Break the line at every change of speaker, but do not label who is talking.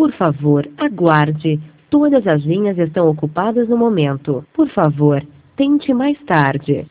Por favor, aguarde. Todas as linhas estão ocupadas no momento. Por favor, tente mais tarde.